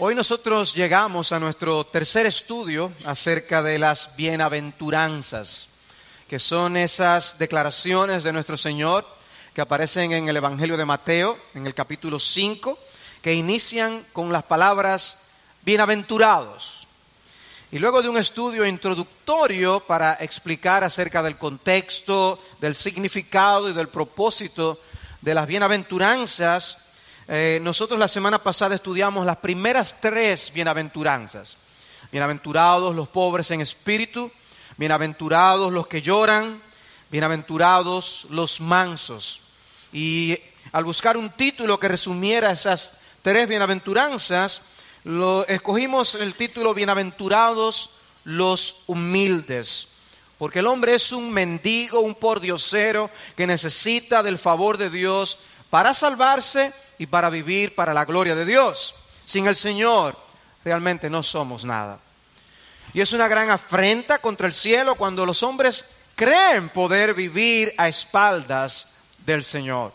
Hoy nosotros llegamos a nuestro tercer estudio acerca de las bienaventuranzas, que son esas declaraciones de nuestro Señor que aparecen en el Evangelio de Mateo, en el capítulo 5, que inician con las palabras bienaventurados. Y luego de un estudio introductorio para explicar acerca del contexto, del significado y del propósito de las bienaventuranzas, nosotros la semana pasada estudiamos las primeras tres bienaventuranzas. Bienaventurados los pobres en espíritu, bienaventurados los que lloran, bienaventurados los mansos. Y al buscar un título que resumiera esas tres bienaventuranzas, escogimos el título Bienaventurados los humildes. Porque el hombre es un mendigo, un pordiosero que necesita del favor de Dios para salvarse y para vivir para la gloria de Dios. Sin el Señor realmente no somos nada. Y es una gran afrenta contra el cielo cuando los hombres creen poder vivir a espaldas del Señor.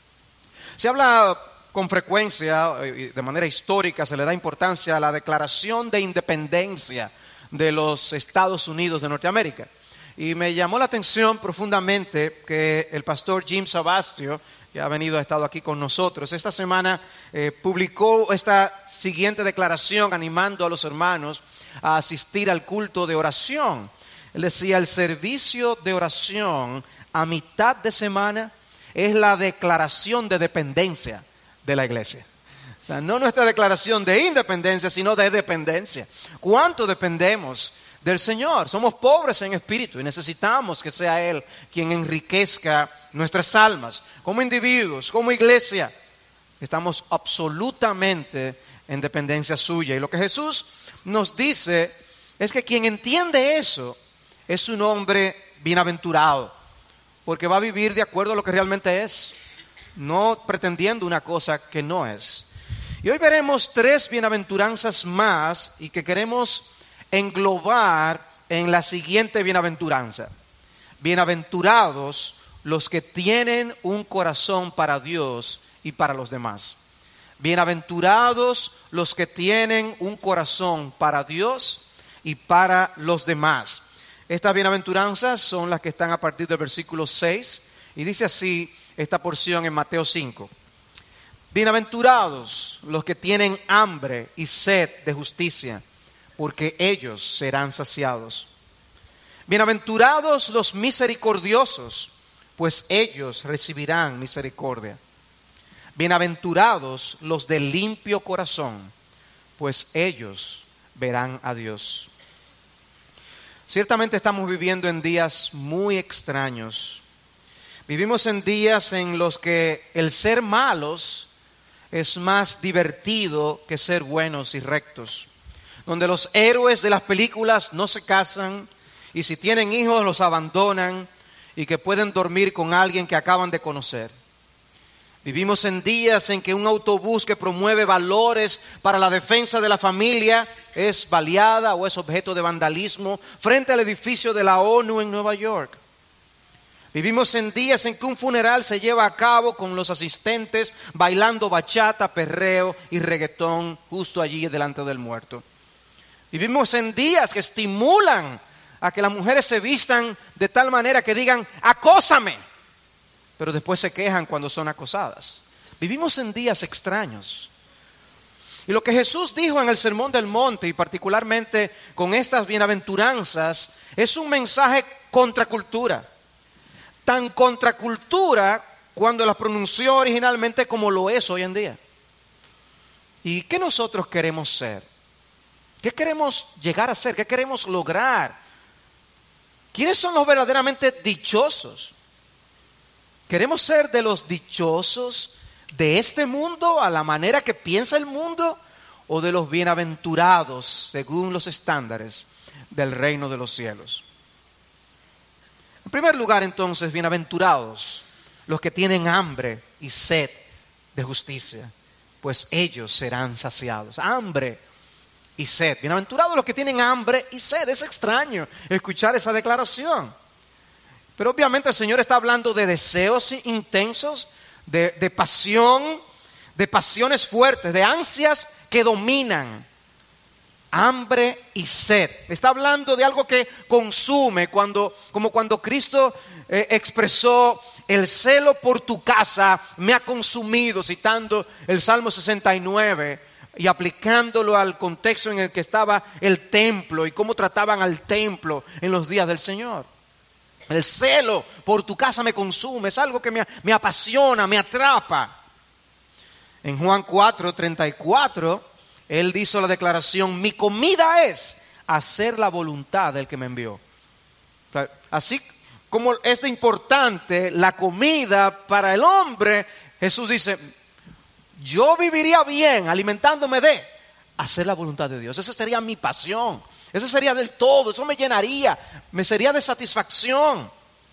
Se habla con frecuencia, de manera histórica, se le da importancia a la declaración de independencia de los Estados Unidos de Norteamérica. Y me llamó la atención profundamente que el pastor Jim Sabastio, que ha estado aquí con nosotros, esta semana publicó esta siguiente declaración animando a los hermanos a asistir al culto de oración. Él decía: el servicio de oración a mitad de semana es la declaración de dependencia de la iglesia. O sea, no nuestra declaración de independencia, sino de dependencia. ¿Cuánto dependemos del Señor? Somos pobres en espíritu y necesitamos que sea Él quien enriquezca nuestras almas. Como individuos, como iglesia, estamos absolutamente en dependencia suya. Y lo que Jesús nos dice es que quien entiende eso es un hombre bienaventurado, porque va a vivir de acuerdo a lo que realmente es, no pretendiendo una cosa que no es. Y hoy veremos tres bienaventuranzas más y que queremos englobar en la siguiente bienaventuranza. Bienaventurados los que tienen un corazón para Dios y para los demás. Bienaventurados los que tienen un corazón para Dios y para los demás. Estas bienaventuranzas son las que están a partir del versículo 6 y dice así esta porción en Mateo 5. Bienaventurados los que tienen hambre y sed de justicia, porque ellos serán saciados. Bienaventurados los misericordiosos, pues ellos recibirán misericordia. Bienaventurados los de limpio corazón, pues ellos verán a Dios. Ciertamente estamos viviendo en días muy extraños. Vivimos en días en los que el ser malos es más divertido que ser buenos y rectos, donde los héroes de las películas no se casan y si tienen hijos los abandonan y que pueden dormir con alguien que acaban de conocer. Vivimos en días en que un autobús que promueve valores para la defensa de la familia es baleada o es objeto de vandalismo frente al edificio de la ONU en Nueva York. Vivimos en días en que un funeral se lleva a cabo con los asistentes bailando bachata, perreo y reggaetón justo allí delante del muerto. Vivimos en días que estimulan a que las mujeres se vistan de tal manera que digan acósame, pero después se quejan cuando son acosadas. Vivimos en días extraños. Y lo que Jesús dijo en el Sermón del Monte y particularmente con estas bienaventuranzas es un mensaje contracultura. Tan contracultura cuando la pronunció originalmente como lo es hoy en día. ¿Y qué nosotros queremos ser? ¿Qué queremos llegar a ser? ¿Qué queremos lograr? ¿Quiénes son los verdaderamente dichosos? ¿Queremos ser de los dichosos de este mundo a la manera que piensa el mundo o de los bienaventurados según los estándares del reino de los cielos? En primer lugar, entonces, bienaventurados los que tienen hambre y sed de justicia, pues ellos serán saciados. Hambre y sed. Bienaventurados los que tienen hambre y sed. Es extraño escuchar esa declaración. Pero obviamente el Señor está hablando de deseos intensos, de pasión, de pasiones fuertes, de ansias que dominan, hambre y sed. Está hablando de algo que consume, como cuando Cristo expresó: el celo por tu casa me ha consumido, citando el Salmo 69 y aplicándolo al contexto en el que estaba el templo y cómo trataban al templo en los días del Señor. El celo por tu casa me consume, es algo que me apasiona, me atrapa. En Juan 4:34, Él hizo la declaración: mi comida es hacer la voluntad del que me envió. Así como es de importante la comida para el hombre, Jesús dice: yo viviría bien alimentándome de hacer la voluntad de Dios. Esa sería mi pasión, eso sería del todo, eso me llenaría, me sería de satisfacción.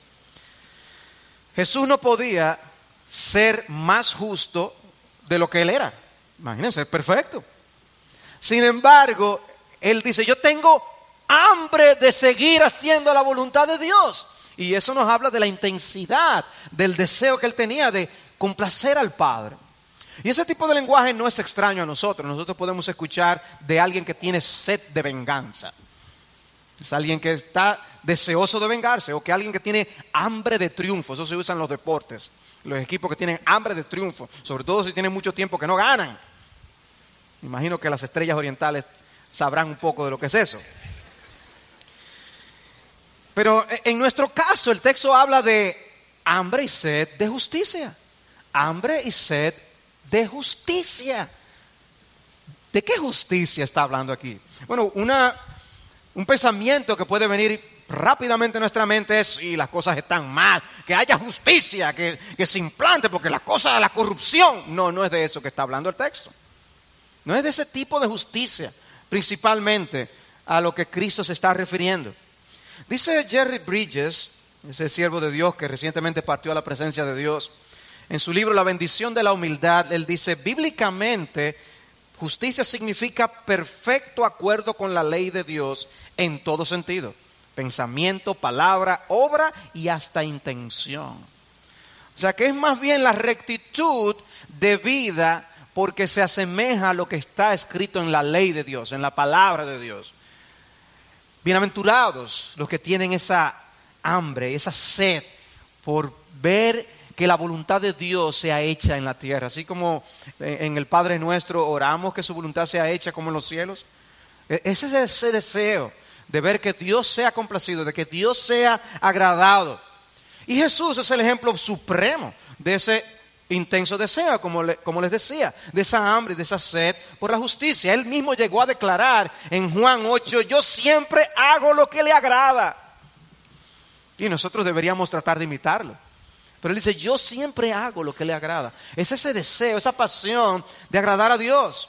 Jesús no podía ser más justo de lo que Él era. Imagínense, es perfecto. Sin embargo, Él dice: yo tengo hambre de seguir haciendo la voluntad de Dios. Y eso nos habla de la intensidad del deseo que Él tenía de complacer al Padre. Y ese tipo de lenguaje no es extraño a nosotros. Nosotros podemos escuchar de alguien que tiene sed de venganza. Es alguien que está deseoso de vengarse, o que alguien que tiene hambre de triunfo. Eso se usa en los deportes. Los equipos que tienen hambre de triunfo, sobre todo si tienen mucho tiempo que no ganan. Imagino que las estrellas orientales sabrán un poco de lo que es eso. Pero en nuestro caso el texto habla de hambre y sed de justicia. Hambre y sed de justicia. ¿De qué justicia está hablando aquí? Bueno, un pensamiento que puede venir rápidamente a nuestra mente es: sí, las cosas están mal, que haya justicia, que se implante, porque la cosa de la corrupción. No es de eso que está hablando el texto. No es de ese tipo de justicia, principalmente a lo que Cristo se está refiriendo. Dice Jerry Bridges, ese siervo de Dios que recientemente partió a la presencia de Dios, en su libro La bendición de la humildad, él dice: bíblicamente, justicia significa perfecto acuerdo con la ley de Dios en todo sentido: pensamiento, palabra, obra y hasta intención. O sea que es más bien la rectitud de vida, porque se asemeja a lo que está escrito en la ley de Dios, en la palabra de Dios. Bienaventurados los que tienen esa hambre, esa sed por ver que la voluntad de Dios sea hecha en la tierra. Así como en el Padre Nuestro oramos que su voluntad sea hecha como en los cielos. Ese es ese deseo de ver que Dios sea complacido, de que Dios sea agradado. Y Jesús es el ejemplo supremo de ese intenso deseo, como les decía, de esa hambre y de esa sed por la justicia. Él mismo llegó a declarar en Juan 8: yo siempre hago lo que le agrada. Y nosotros deberíamos tratar de imitarlo. Pero él dice: yo siempre hago lo que le agrada. Es ese deseo, esa pasión de agradar a Dios.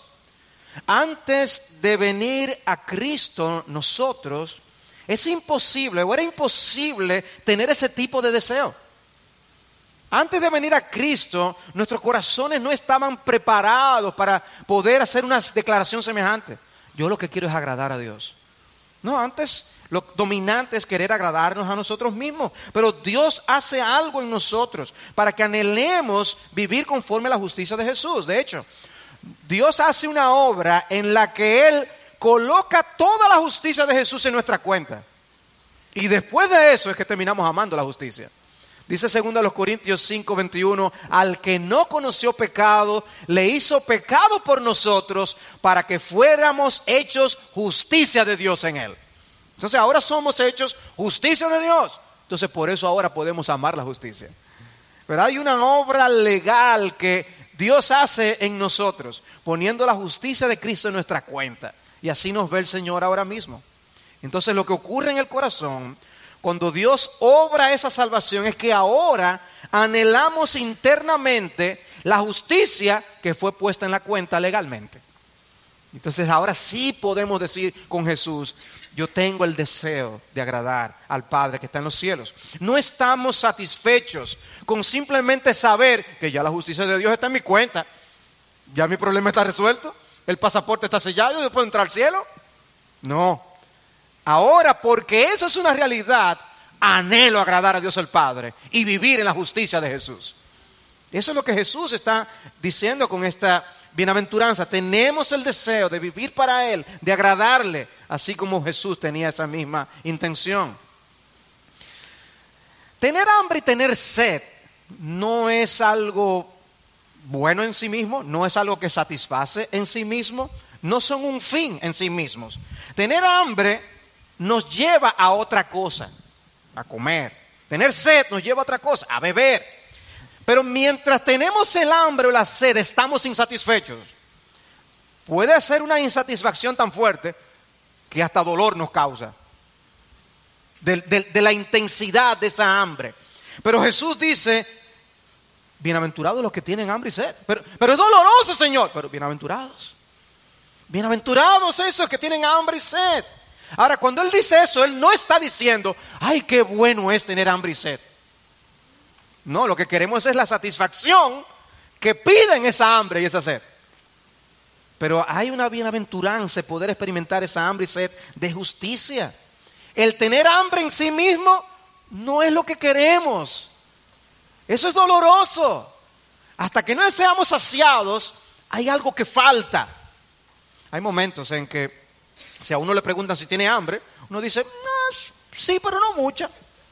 Antes de venir a Cristo, nosotros, es imposible, o era imposible, tener ese tipo de deseo. Antes de venir a Cristo, nuestros corazones no estaban preparados para poder hacer una declaración semejante: yo lo que quiero es agradar a Dios. No, antes lo dominante es querer agradarnos a nosotros mismos. Pero Dios hace algo en nosotros para que anhelemos vivir conforme a la justicia de Jesús. De hecho, Dios hace una obra en la que Él coloca toda la justicia de Jesús en nuestra cuenta. Y después de eso es que terminamos amando la justicia. Dice 2 Corintios 5:21: al que no conoció pecado, le hizo pecado por nosotros, para que fuéramos hechos justicia de Dios en él. Entonces ahora somos hechos justicia de Dios. Entonces por eso ahora podemos amar la justicia. Pero hay una obra legal que Dios hace en nosotros, poniendo la justicia de Cristo en nuestra cuenta. Y así nos ve el Señor ahora mismo. Entonces lo que ocurre en el corazón cuando Dios obra esa salvación es que ahora anhelamos internamente la justicia que fue puesta en la cuenta legalmente. Entonces ahora sí podemos decir con Jesús: yo tengo el deseo de agradar al Padre que está en los cielos. No estamos satisfechos con simplemente saber que ya la justicia de Dios está en mi cuenta. Ya mi problema está resuelto. El pasaporte está sellado y yo puedo entrar al cielo. No. Ahora, porque eso es una realidad, anhelo agradar a Dios el Padre y vivir en la justicia de Jesús. Eso es lo que Jesús está diciendo con esta bienaventuranza. Tenemos el deseo de vivir para Él, de agradarle, así como Jesús tenía esa misma intención. Tener hambre y tener sed no es algo bueno en sí mismo, no es algo que satisface en sí mismo, no son un fin en sí mismos. Tener hambre nos lleva a otra cosa, a comer. Tener sed nos lleva a otra cosa, a beber. Pero mientras tenemos el hambre o la sed, estamos insatisfechos. Puede ser una insatisfacción tan fuerte que hasta dolor nos causa. De la intensidad de esa hambre. Pero Jesús dice, bienaventurados los que tienen hambre y sed. Pero es doloroso, Señor. Pero bienaventurados. Bienaventurados esos que tienen hambre y sed. Ahora, cuando Él dice eso, Él no está diciendo, ay, qué bueno es tener hambre y sed. No, lo que queremos es la satisfacción que piden esa hambre y esa sed. Pero hay una bienaventuranza, poder experimentar esa hambre y sed de justicia. El tener hambre en sí mismo no es lo que queremos. Eso es doloroso. Hasta que no seamos saciados, hay algo que falta. Hay momentos en que si a uno le preguntan si tiene hambre, uno dice, sí, pero no mucha.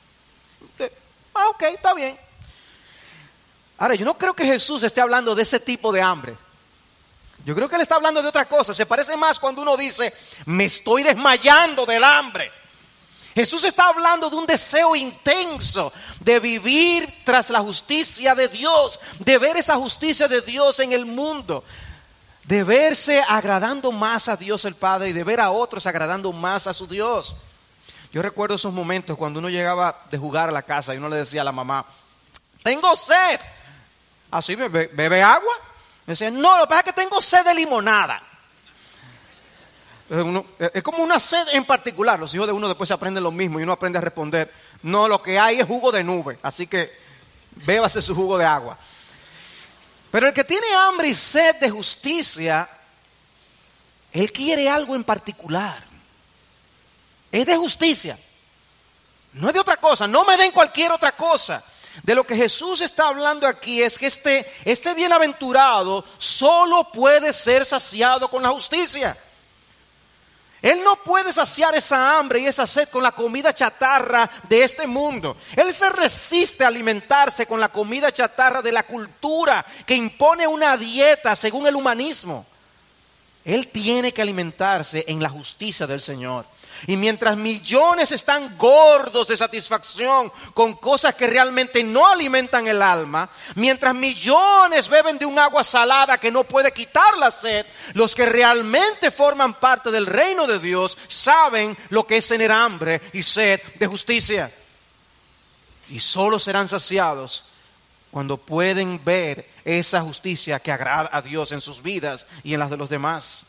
Ok, está bien. Ahora, yo no creo que Jesús esté hablando de ese tipo de hambre. Yo creo que Él está hablando de otra cosa. Se parece más cuando uno dice, me estoy desmayando del hambre. Jesús está hablando de un deseo intenso de vivir tras la justicia de Dios, de ver esa justicia de Dios en el mundo, de verse agradando más a Dios el Padre y de ver a otros agradando más a su Dios. Yo recuerdo esos momentos cuando uno llegaba de jugar a la casa y uno le decía a la mamá, tengo sed. ¿Así bebe agua? Me decía, no, lo que pasa es que tengo sed de limonada. Es como una sed en particular. Los hijos de uno después se aprenden lo mismo y uno aprende a responder, no, lo que hay es jugo de nube, así que bébase su jugo de agua. Pero el que tiene hambre y sed de justicia, él quiere algo en particular. Es de justicia, no es de otra cosa. No me den cualquier otra cosa. De lo que Jesús está hablando aquí es que este bienaventurado solo puede ser saciado con la justicia. Él no puede saciar esa hambre y esa sed con la comida chatarra de este mundo. Él se resiste a alimentarse con la comida chatarra de la cultura que impone una dieta según el humanismo. Él tiene que alimentarse en la justicia del Señor. Y mientras millones están gordos de satisfacción con cosas que realmente no alimentan el alma, mientras millones beben de un agua salada que no puede quitar la sed, los que realmente forman parte del reino de Dios saben lo que es tener hambre y sed de justicia. Y solo serán saciados cuando pueden ver esa justicia que agrada a Dios en sus vidas y en las de los demás.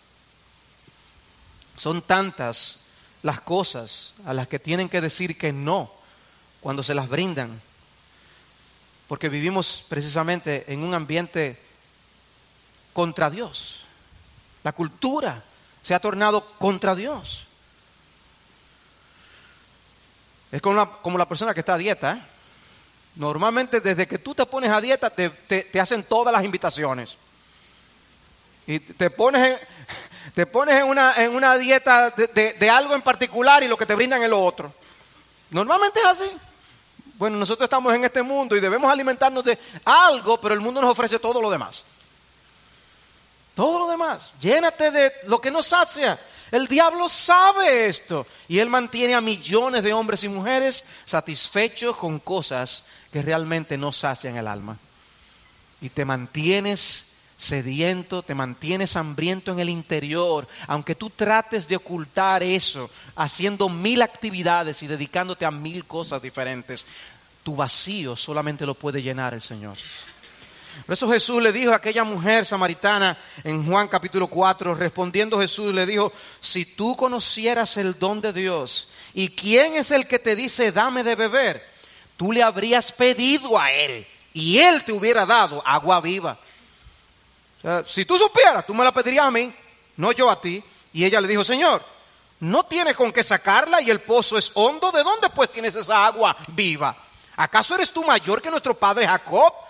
Son tantas las cosas a las que tienen que decir que no cuando se las brindan, porque vivimos precisamente en un ambiente contra Dios. La cultura se ha tornado contra Dios. Es como la persona que está a dieta, ¿eh? Normalmente desde que tú te pones a dieta te hacen todas las invitaciones y te pones en una dieta de algo en particular y lo que te brindan es lo otro. Normalmente es así. Bueno, nosotros estamos en este mundo y debemos alimentarnos de algo, pero el mundo nos ofrece todo lo demás. Todo lo demás. Llénate de lo que nos sacia. El diablo sabe esto y él mantiene a millones de hombres y mujeres satisfechos con cosas que realmente no sacian el alma. Y te mantienes sediento, te mantienes hambriento en el interior, aunque tú trates de ocultar eso, haciendo 1000 actividades y dedicándote a 1000 cosas diferentes, tu vacío solamente lo puede llenar el Señor. Por eso Jesús le dijo a aquella mujer samaritana en Juan capítulo 4, respondiendo Jesús le dijo, si tú conocieras el don de Dios y quién es el que te dice dame de beber, tú le habrías pedido a Él y Él te hubiera dado agua viva. O sea, si tú supieras, tú me la pedirías a mí, no yo a ti. Y ella le dijo, Señor, no tienes con qué sacarla y el pozo es hondo. ¿De dónde pues tienes esa agua viva? ¿Acaso eres tú mayor que nuestro padre Jacob,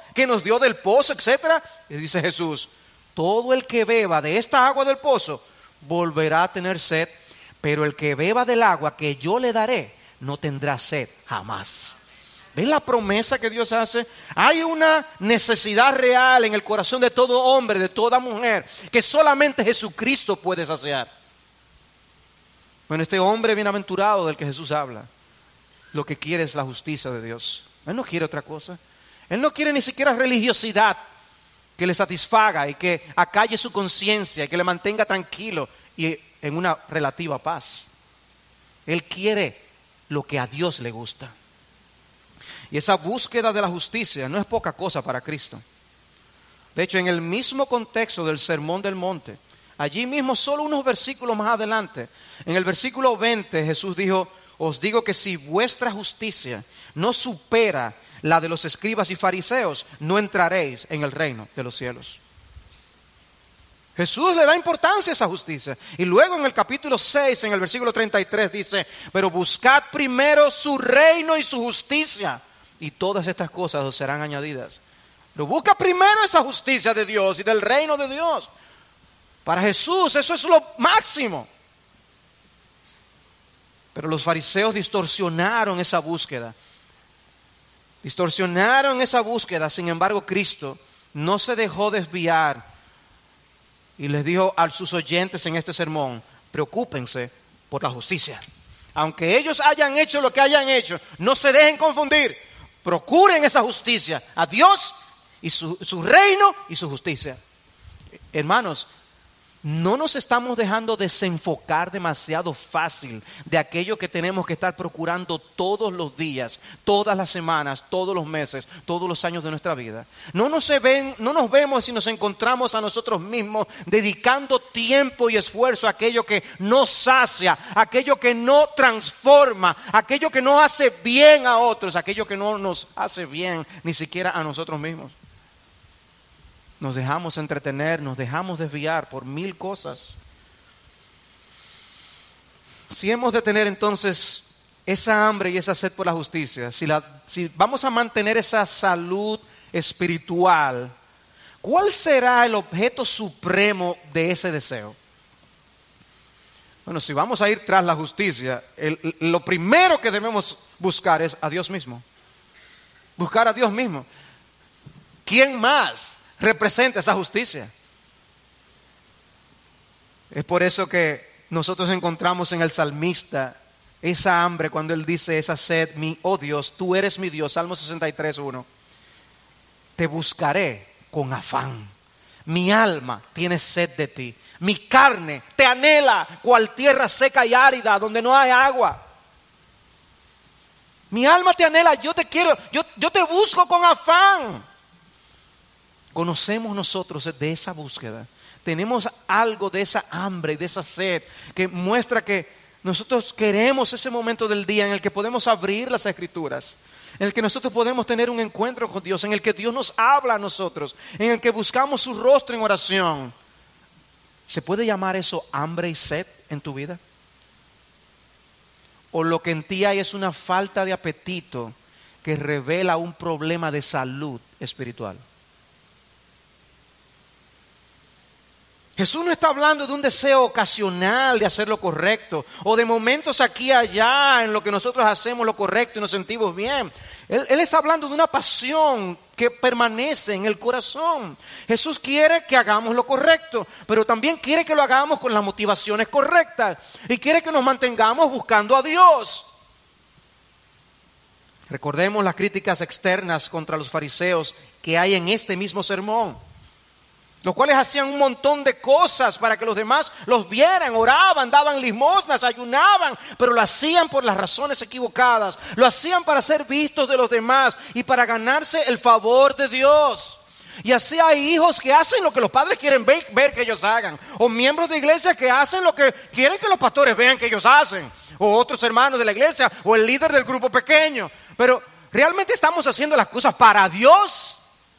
que nos dio del pozo, etcétera. Y dice Jesús, todo el que beba de esta agua del pozo volverá a tener sed, pero el que beba del agua que yo le daré no tendrá sed jamás. ¿Ven la promesa que Dios hace? Hay una necesidad real en el corazón de todo hombre, de toda mujer, que solamente Jesucristo puede saciar. Bueno, este hombre bienaventurado del que Jesús habla, lo que quiere es la justicia de Dios. Él no quiere otra cosa. Él no quiere ni siquiera religiosidad que le satisfaga y que acalle su conciencia y que le mantenga tranquilo y en una relativa paz. Él quiere lo que a Dios le gusta. Y esa búsqueda de la justicia no es poca cosa para Cristo. De hecho, en el mismo contexto del Sermón del Monte, allí mismo, solo unos versículos más adelante, en el versículo 20, Jesús dijo, os digo que si vuestra justicia no supera la de los escribas y fariseos, no entraréis en el reino de los cielos. Jesús le da importancia a esa justicia. Y luego en el capítulo 6, en el versículo 33 dice, pero buscad primero su reino y su justicia, y todas estas cosas os serán añadidas. Pero busca primero esa justicia de Dios y del reino de Dios. Para Jesús eso es lo máximo. Pero los fariseos distorsionaron esa búsqueda. Sin embargo, Cristo no se dejó desviar y les dijo a sus oyentes en este sermón, preocúpense por la justicia. Aunque ellos hayan hecho lo que hayan hecho, no se dejen confundir. Procuren esa justicia, a Dios y su reino y su justicia. Hermanos, no nos estamos dejando desenfocar demasiado fácil de aquello que tenemos que estar procurando todos los días, todas las semanas, todos los meses, todos los años de nuestra vida. No nos vemos y nos encontramos a nosotros mismos dedicando tiempo y esfuerzo a aquello que no sacia, aquello que no transforma, aquello que no hace bien a otros, aquello que no nos hace bien ni siquiera a nosotros mismos. Nos dejamos entretener, nos dejamos desviar por mil cosas. Si hemos de tener entonces esa hambre y esa sed por la justicia, si vamos a mantener esa salud espiritual, ¿cuál será el objeto supremo de ese deseo? Bueno, si vamos a ir tras la justicia, lo primero que debemos buscar es a Dios mismo. Buscar a Dios mismo. ¿Quién más representa esa justicia? Es por eso que nosotros encontramos en el salmista esa hambre cuando él dice esa sed, oh Dios, tú eres mi Dios, Salmo 63:1. Te buscaré con afán. Mi alma tiene sed de ti. Mi carne te anhela cual tierra seca y árida donde no hay agua. Mi alma te anhela, yo te quiero, yo te busco con afán. Conocemos nosotros de esa búsqueda. Tenemos algo de esa hambre, de esa sed, que muestra que nosotros queremos ese momento del día en el que podemos abrir las Escrituras, en el que nosotros podemos tener un encuentro con Dios, en el que Dios nos habla a nosotros, en el que buscamos su rostro en oración. ¿Se puede llamar eso hambre y sed en tu vida? ¿O lo que en ti hay es una falta de apetito que revela un problema de salud espiritual? Jesús no está hablando de un deseo ocasional de hacer lo correcto o de momentos aquí y allá en lo que nosotros hacemos lo correcto y nos sentimos bien. Él está hablando de una pasión que permanece en el corazón. Jesús quiere que hagamos lo correcto, pero también quiere que lo hagamos con las motivaciones correctas y quiere que nos mantengamos buscando a Dios. Recordemos las críticas externas contra los fariseos que hay en este mismo sermón, los cuales hacían un montón de cosas para que los demás los vieran, oraban, daban limosnas, ayunaban, pero lo hacían por las razones equivocadas, lo hacían para ser vistos de los demás y para ganarse el favor de Dios. Y así hay hijos que hacen lo que los padres quieren ver que ellos hagan, o miembros de iglesia que hacen lo que quieren que los pastores vean que ellos hacen, o otros hermanos de la iglesia, o el líder del grupo pequeño. Pero ¿realmente estamos haciendo las cosas para Dios?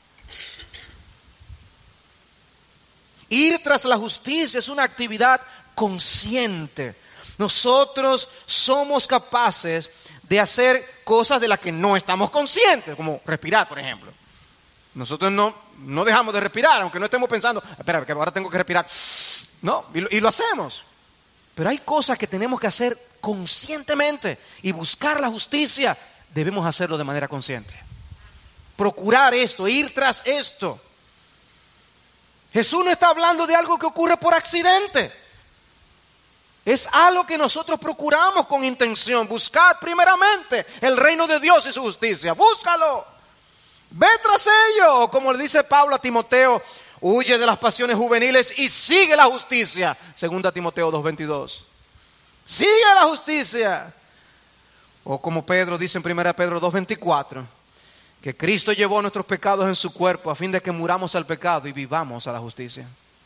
Ir tras la justicia es una actividad consciente. Nosotros somos capaces de hacer cosas de las que no estamos conscientes, como respirar, por ejemplo. Nosotros no dejamos de respirar, aunque no estemos pensando, espera, que ahora tengo que respirar. No, y lo hacemos. Pero hay cosas que tenemos que hacer conscientemente y buscar la justicia. Debemos hacerlo de manera consciente. Procurar esto, ir tras esto. Jesús no está hablando de algo que ocurre por accidente. Es algo que nosotros procuramos con intención. Buscad primeramente el reino de Dios y su justicia. Búscalo. Ve tras ello. Como le dice Pablo a Timoteo, huye de las pasiones juveniles y sigue la justicia. 2 Timoteo 2:22. Sigue la justicia. O como Pedro dice en 1 Pedro 2:24, que Cristo llevó nuestros pecados en su cuerpo a fin de que muramos al pecado y vivamos a la justicia.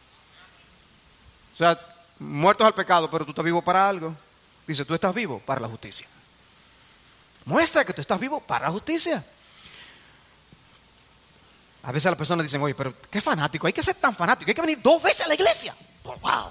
O sea, muertos al pecado, pero tú estás vivo para algo. Dice, tú estás vivo para la justicia. Muestra que tú estás vivo para la justicia. A veces las personas dicen, oye, pero qué fanático, hay que ser tan fanático, hay que venir 2 veces a la iglesia. Wow,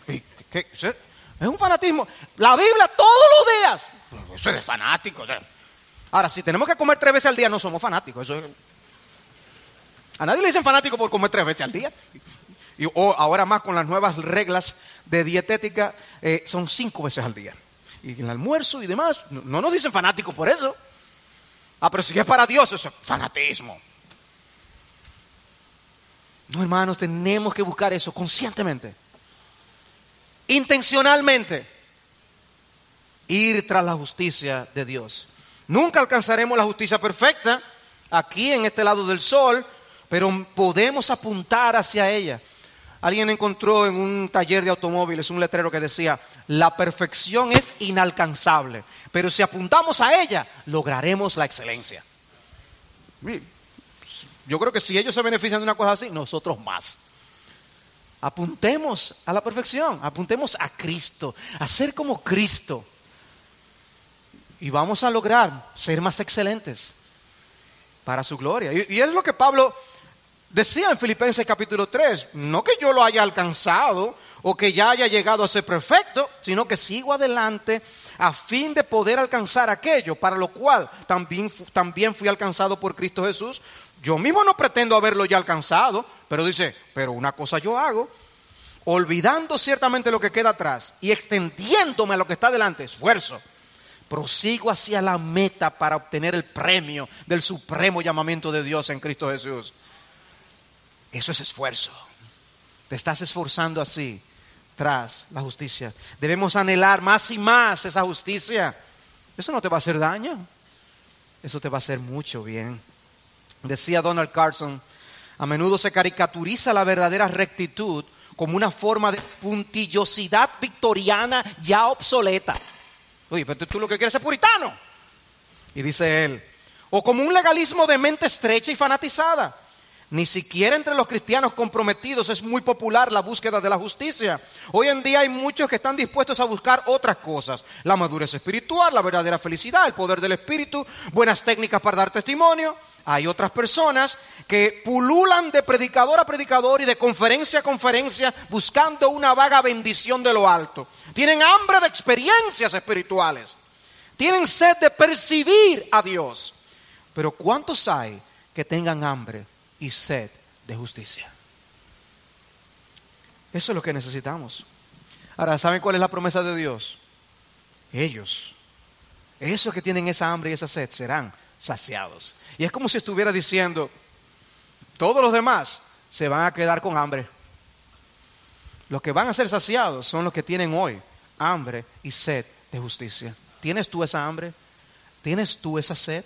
es un fanatismo. La Biblia todos los días. Eso es de fanático. Ahora, si tenemos que comer 3 veces al día, no somos fanáticos. Eso es... A nadie le dicen fanático por comer 3 veces al día. O ahora más con las nuevas reglas de dietética, son 5 veces al día. Y en el almuerzo y demás, no nos dicen fanáticos por eso. Pero si es para Dios, eso es fanatismo. No, hermanos, tenemos que buscar eso conscientemente, intencionalmente, ir tras la justicia de Dios. Nunca alcanzaremos la justicia perfecta aquí en este lado del sol, pero podemos apuntar hacia ella. Alguien encontró en un taller de automóviles un letrero que decía, la perfección es inalcanzable, pero si apuntamos a ella, lograremos la excelencia. Yo creo que si ellos se benefician de una cosa así, nosotros más. Apuntemos a la perfección, apuntemos a Cristo, a ser como Cristo. Y vamos a lograr ser más excelentes para su gloria. Y es lo que Pablo decía en Filipenses capítulo 3. No que yo lo haya alcanzado o que ya haya llegado a ser perfecto, sino que sigo adelante a fin de poder alcanzar aquello para lo cual también fui alcanzado por Cristo Jesús. Yo mismo no pretendo haberlo ya alcanzado, pero dice, pero una cosa yo hago, olvidando ciertamente lo que queda atrás y extendiéndome a lo que está delante, esfuerzo. Prosigo hacia la meta para obtener el premio del supremo llamamiento de Dios en Cristo Jesús. Eso es esfuerzo. Te estás esforzando así tras la justicia. Debemos anhelar más y más esa justicia. Eso no te va a hacer daño. Eso te va a hacer mucho bien. Decía Donald Carson, a menudo se caricaturiza la verdadera rectitud como una forma de puntillosidad victoriana ya obsoleta. Oye, pero tú lo que quieres es puritano. Y dice él, o como un legalismo de mente estrecha y fanatizada. Ni siquiera entre los cristianos comprometidos es muy popular la búsqueda de la justicia. Hoy en día hay muchos que están dispuestos a buscar otras cosas. La madurez espiritual, la verdadera felicidad, el poder del espíritu, buenas técnicas para dar testimonio. Hay otras personas que pululan de predicador a predicador y de conferencia a conferencia buscando una vaga bendición de lo alto. Tienen hambre de experiencias espirituales. Tienen sed de percibir a Dios. Pero ¿cuántos hay que tengan hambre y sed de justicia? Eso es lo que necesitamos. Ahora, ¿saben cuál es la promesa de Dios? Ellos, esos que tienen esa hambre y esa sed, serán saciados. Y es como si estuviera diciendo, todos los demás se van a quedar con hambre. Los que van a ser saciados son los que tienen hoy hambre y sed de justicia. ¿Tienes tú esa hambre? ¿Tienes tú esa sed?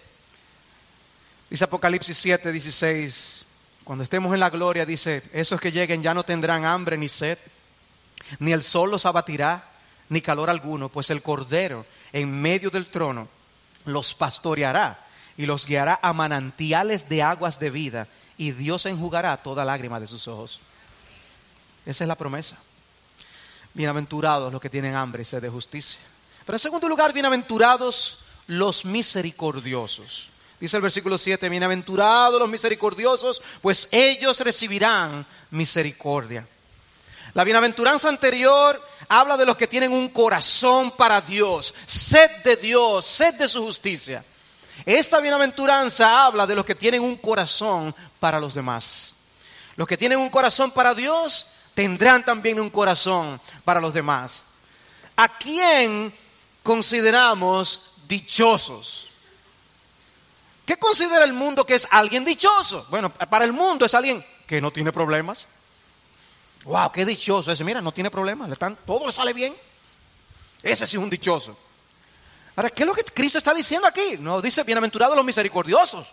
Dice Apocalipsis 7:16, cuando estemos en la gloria, dice, esos que lleguen ya no tendrán hambre ni sed, ni el sol los abatirá, ni calor alguno, pues el Cordero en medio del trono los pastoreará y los guiará a manantiales de aguas de vida, y Dios enjugará toda lágrima de sus ojos. Esa es la promesa. Bienaventurados los que tienen hambre y sed de justicia. Pero en segundo lugar, bienaventurados los misericordiosos. Dice el versículo 7, bienaventurados los misericordiosos, pues ellos recibirán misericordia. La bienaventuranza anterior habla de los que tienen un corazón para Dios, sed de su justicia. Esta bienaventuranza habla de los que tienen un corazón para los demás. Los que tienen un corazón para Dios tendrán también un corazón para los demás. ¿A quién consideramos dichosos? ¿Qué considera el mundo que es alguien dichoso? Bueno, para el mundo es alguien que no tiene problemas. Wow, qué dichoso ese. Mira, no tiene problemas, todo le sale bien. Ese sí es un dichoso. Ahora, ¿qué es lo que Cristo está diciendo aquí? No dice bienaventurados los misericordiosos.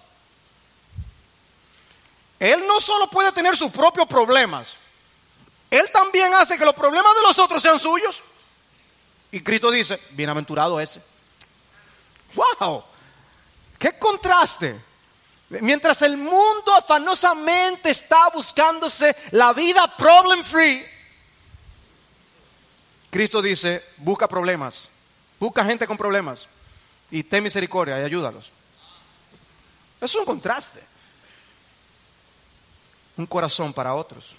Él no solo puede tener sus propios problemas, Él también hace que los problemas de los otros sean suyos. Y Cristo dice, bienaventurado ese. ¡Wow! ¡Qué contraste! Mientras el mundo afanosamente está buscándose la vida problem free, Cristo dice, busca problemas, busca gente con problemas y ten misericordia y ayúdalos. Es un contraste. Un corazón para otros.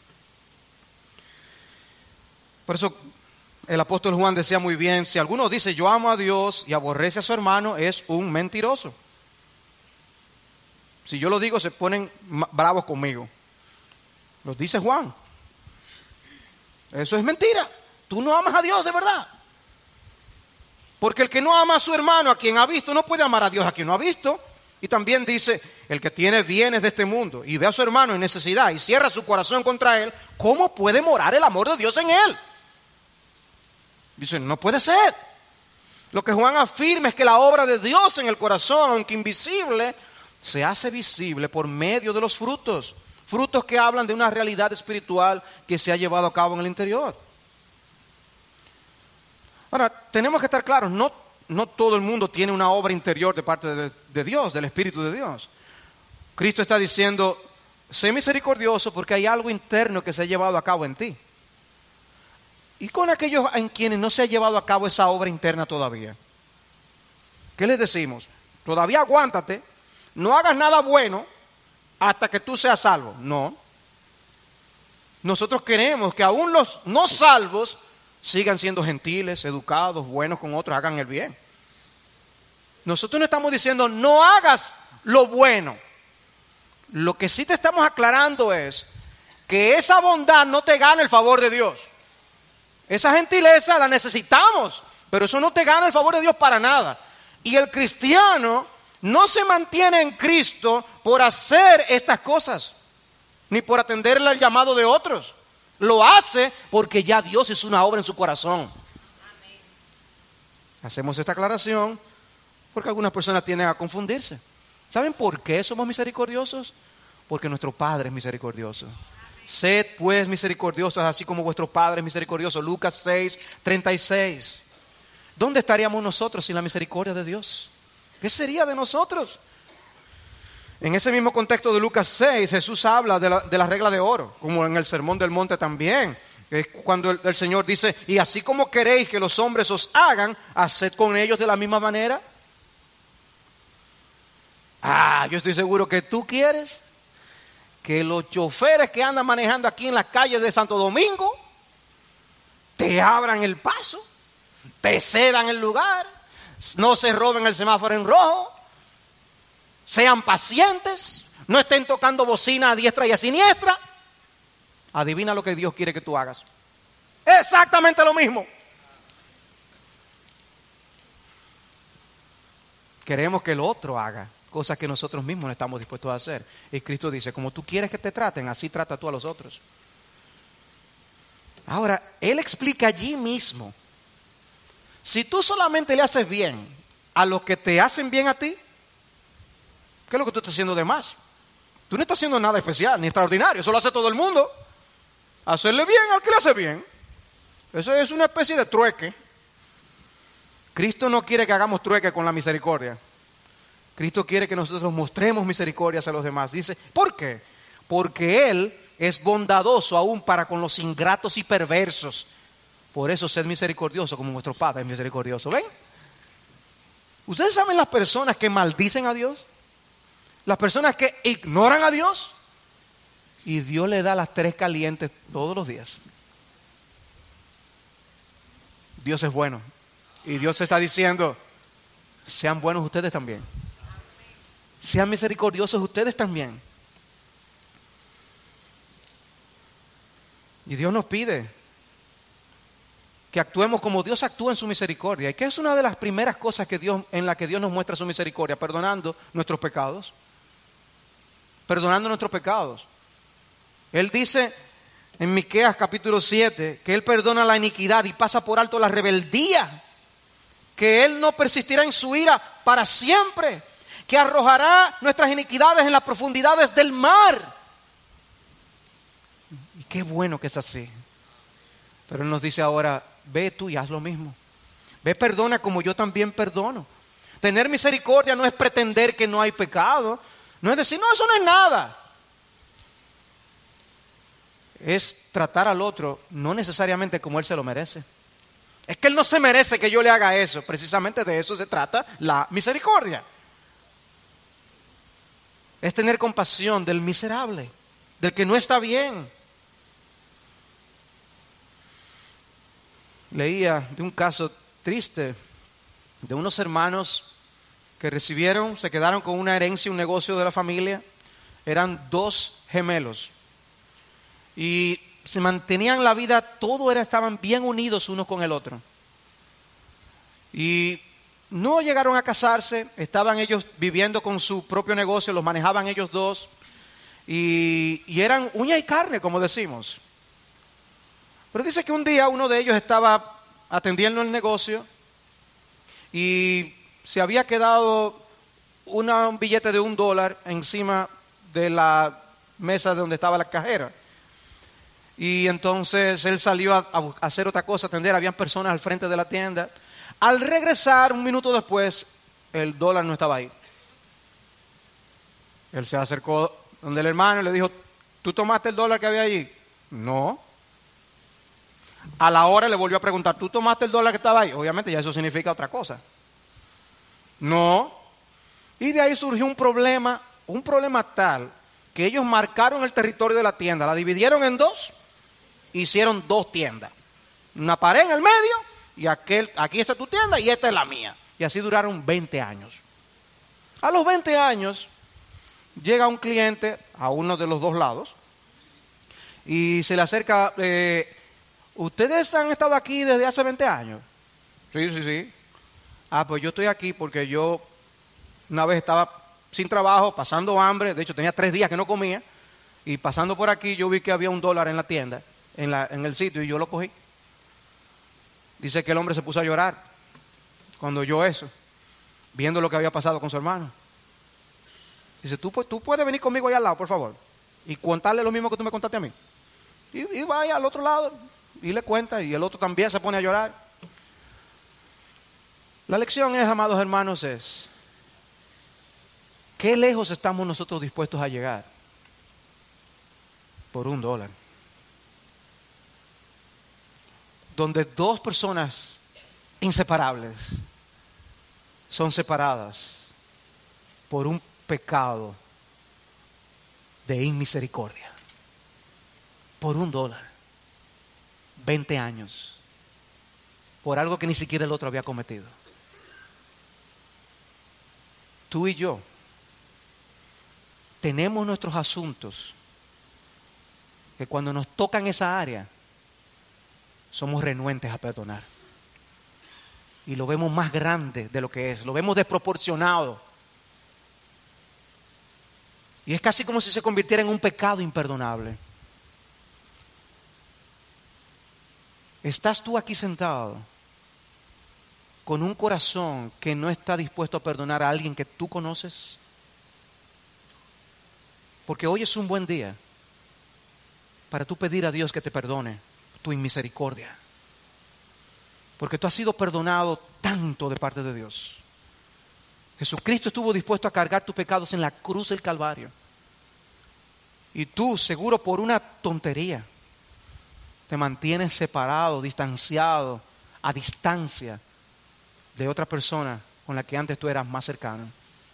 Por eso el apóstol Juan decía muy bien, si alguno dice yo amo a Dios y aborrece a su hermano, es un mentiroso. Si yo lo digo, se ponen bravos conmigo. Lo dice Juan. Eso es mentira. Tú no amas a Dios de verdad. Porque el que no ama a su hermano, a quien ha visto, no puede amar a Dios a quien no ha visto. Y también dice, el que tiene bienes de este mundo y ve a su hermano en necesidad y cierra su corazón contra él, ¿cómo puede morar el amor de Dios en él? Dice, no puede ser. Lo que Juan afirma es que la obra de Dios en el corazón, aunque invisible, se hace visible por medio de los frutos. Frutos que hablan de una realidad espiritual que se ha llevado a cabo en el interior. Ahora, tenemos que estar claros, no todo el mundo tiene una obra interior de parte de Dios, del Espíritu de Dios. Cristo está diciendo, sé misericordioso porque hay algo interno que se ha llevado a cabo en ti. Y con aquellos en quienes no se ha llevado a cabo esa obra interna todavía, ¿qué les decimos? Todavía aguántate, no hagas nada bueno hasta que tú seas salvo. No. Nosotros queremos que aún los no salvos sigan siendo gentiles, educados, buenos con otros, hagan el bien. Nosotros no estamos diciendo no hagas lo bueno. Lo que sí te estamos aclarando es que esa bondad no te gana el favor de Dios. Esa gentileza la necesitamos, pero eso no te gana el favor de Dios para nada. Y el cristiano no se mantiene en Cristo por hacer estas cosas, ni por atenderle al llamado de otros. Lo hace porque ya Dios hizo una obra en su corazón. Amén. Hacemos esta aclaración porque algunas personas tienden a confundirse. ¿Saben por qué somos misericordiosos? Porque nuestro Padre es misericordioso. Sed pues misericordiosos, así como vuestro Padre es misericordioso. Lucas 6:36. ¿Dónde estaríamos nosotros sin la misericordia de Dios? ¿Qué sería de nosotros? En ese mismo contexto de Lucas 6, Jesús habla de la regla de oro, como en el Sermón del Monte también. Es cuando el Señor dice, y así como queréis que los hombres os hagan, haced con ellos de la misma manera. Yo estoy seguro que tú quieres que los choferes que andan manejando aquí en las calles de Santo Domingo te abran el paso, te cedan el lugar, no se roben el semáforo en rojo, sean pacientes, no estén tocando bocina a diestra y a siniestra. Adivina lo que Dios quiere que tú hagas. Exactamente lo mismo. Queremos que el otro haga cosas que nosotros mismos no estamos dispuestos a hacer. Y Cristo dice, como tú quieres que te traten, así trata tú a los otros. Ahora, Él explica allí mismo, si tú solamente le haces bien a los que te hacen bien a ti, ¿qué es lo que tú estás haciendo de más? Tú no estás haciendo nada especial ni extraordinario, eso lo hace todo el mundo. Hacerle bien al que le hace bien, eso es una especie de trueque. Cristo no quiere que hagamos trueque con la misericordia. Cristo quiere que nosotros mostremos misericordia a los demás. Dice, ¿por qué? Porque Él es bondadoso aún para con los ingratos y perversos. Por eso sed misericordioso como vuestro Padre es misericordioso. ¿Ven? ¿Ustedes saben las personas que maldicen a Dios? Las personas que ignoran a Dios. Y Dios le da las tres calientes todos los días. Dios es bueno. Y Dios está diciendo, sean buenos ustedes también. Sean misericordiosos ustedes también. Y Dios nos pide que actuemos como Dios actúa en su misericordia. ¿Y qué es una de las primeras cosas en la que Dios nos muestra su misericordia? Perdonando nuestros pecados. Perdonando nuestros pecados. Él dice en Miqueas capítulo 7 que Él perdona la iniquidad y pasa por alto la rebeldía. Que Él no persistirá en su ira para siempre. Que arrojará nuestras iniquidades en las profundidades del mar. Y qué bueno que es así. Pero Él nos dice ahora, ve tú y haz lo mismo. Ve, perdona como yo también perdono. Tener misericordia no es pretender que no hay pecado. No es decir, no, eso no es nada. Es tratar al otro no necesariamente como él se lo merece. Es que él no se merece que yo le haga eso. Precisamente de eso se trata la misericordia. Es tener compasión del miserable, del que no está bien. Leía de un caso triste de unos hermanos que se quedaron con una herencia, un negocio de la familia. Eran 2 gemelos. Y se mantenían la vida, estaban bien unidos unos con el otro. Y no llegaron a casarse, estaban ellos viviendo con su propio negocio, los manejaban ellos 2. Y eran uña y carne, como decimos. Pero dice que un día uno de ellos estaba atendiendo el negocio y se había quedado un billete de $1 encima de la mesa de donde estaba la cajera. Y entonces él salió a hacer otra cosa, a atender, habían personas al frente de la tienda. Al regresar, 1 minuto después, el $1 no estaba ahí. Él se acercó donde el hermano y le dijo, ¿tú tomaste el $1 que había allí? No. A la hora le volvió a preguntar, ¿tú tomaste el $1 que estaba ahí? Obviamente ya eso significa otra cosa. No. Y de ahí surgió un problema tal que ellos marcaron el territorio de la tienda, la dividieron en 2, hicieron 2 tiendas. Una pared en el medio y aquí está tu tienda y esta es la mía. Y así duraron 20 años. A los 20 años llega un cliente a uno de los 2 lados y se le acerca, ¿ustedes han estado aquí desde hace 20 años? Sí. Pues yo estoy aquí porque yo una vez estaba sin trabajo, pasando hambre, de hecho tenía 3 días que no comía, y pasando por aquí yo vi que había $1 en la tienda, en el sitio, y yo lo cogí. Dice que el hombre se puso a llorar cuando oyó eso, viendo lo que había pasado con su hermano. Dice, tú puedes venir conmigo allá al lado, por favor, y contarle lo mismo que tú me contaste a mí. Y vaya al otro lado y le cuenta, y el otro también se pone a llorar. La lección es, amados hermanos, es ¿qué lejos estamos nosotros dispuestos a llegar por $1? Donde 2 personas inseparables son separadas por un pecado de inmisericordia. Por $1. 20 años. Por algo que ni siquiera el otro había cometido. Tú y yo tenemos nuestros asuntos que cuando nos tocan esa área somos renuentes a perdonar y lo vemos más grande de lo que es, lo vemos desproporcionado y es casi como si se convirtiera en un pecado imperdonable. ¿Estás tú aquí sentado con un corazón que no está dispuesto a perdonar a alguien que tú conoces? Porque hoy es un buen día para tú pedir a Dios que te perdone tu inmisericordia. Porque tú has sido perdonado tanto de parte de Dios. Jesucristo estuvo dispuesto a cargar tus pecados en la cruz del Calvario. Y tú, seguro por una tontería, te mantienes separado, distanciado, a distancia de otra persona con la que antes tú eras más cercano.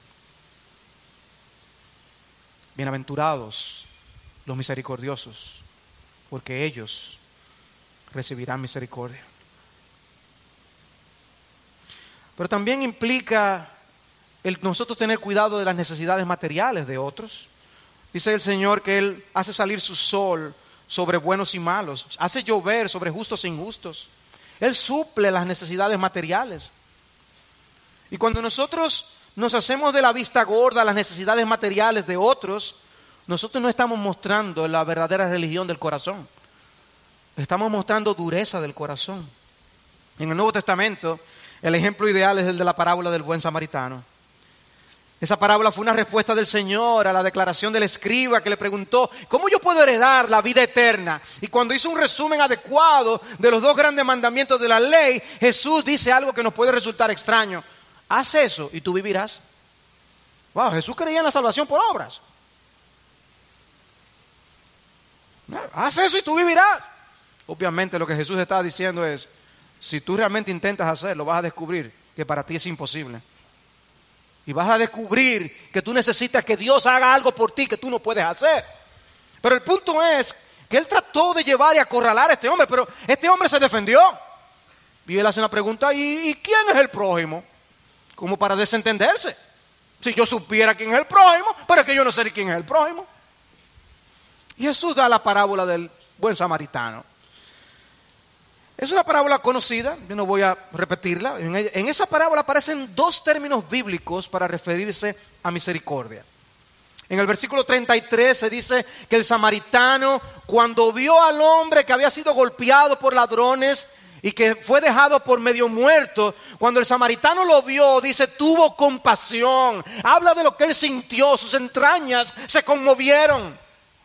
Bienaventurados los misericordiosos, porque ellos recibirán misericordia. Pero también implica nosotros tener cuidado de las necesidades materiales de otros. Dice el Señor que Él hace salir su sol sobre buenos y malos, hace llover sobre justos e injustos. Él suple las necesidades materiales. Y cuando nosotros nos hacemos de la vista gorda las necesidades materiales de otros, nosotros no estamos mostrando la verdadera religión del corazón. Estamos mostrando dureza del corazón. En el Nuevo Testamento, el ejemplo ideal es el de la parábola del buen samaritano. Esa parábola fue una respuesta del Señor a la declaración del escriba que le preguntó: ¿cómo yo puedo heredar la vida eterna? Y cuando hizo un resumen adecuado de los dos grandes mandamientos de la ley, Jesús dice algo que nos puede resultar extraño: haz eso y tú vivirás. Wow, Jesús creía en la salvación por obras. Haz eso y tú vivirás. Obviamente lo que Jesús está diciendo es: si tú realmente intentas hacerlo, vas a descubrir que para ti es imposible. Y vas a descubrir que tú necesitas que Dios haga algo por ti que tú no puedes hacer. Pero el punto es que Él trató de llevar y acorralar a este hombre, pero este hombre se defendió. Y Él hace una pregunta: ¿y quién es el prójimo? Como para desentenderse. Si yo supiera quién es el prójimo, pero es que yo no sé quién es el prójimo. Y Jesús da la parábola del buen samaritano. Es una parábola conocida, yo no voy a repetirla. En esa parábola aparecen dos términos bíblicos para referirse a misericordia. En el versículo 33 se dice que el samaritano, cuando vio al hombre que había sido golpeado por ladrones y que fue dejado por medio muerto, cuando el samaritano lo vio, dice, tuvo compasión. Habla de lo que él sintió, sus entrañas se conmovieron.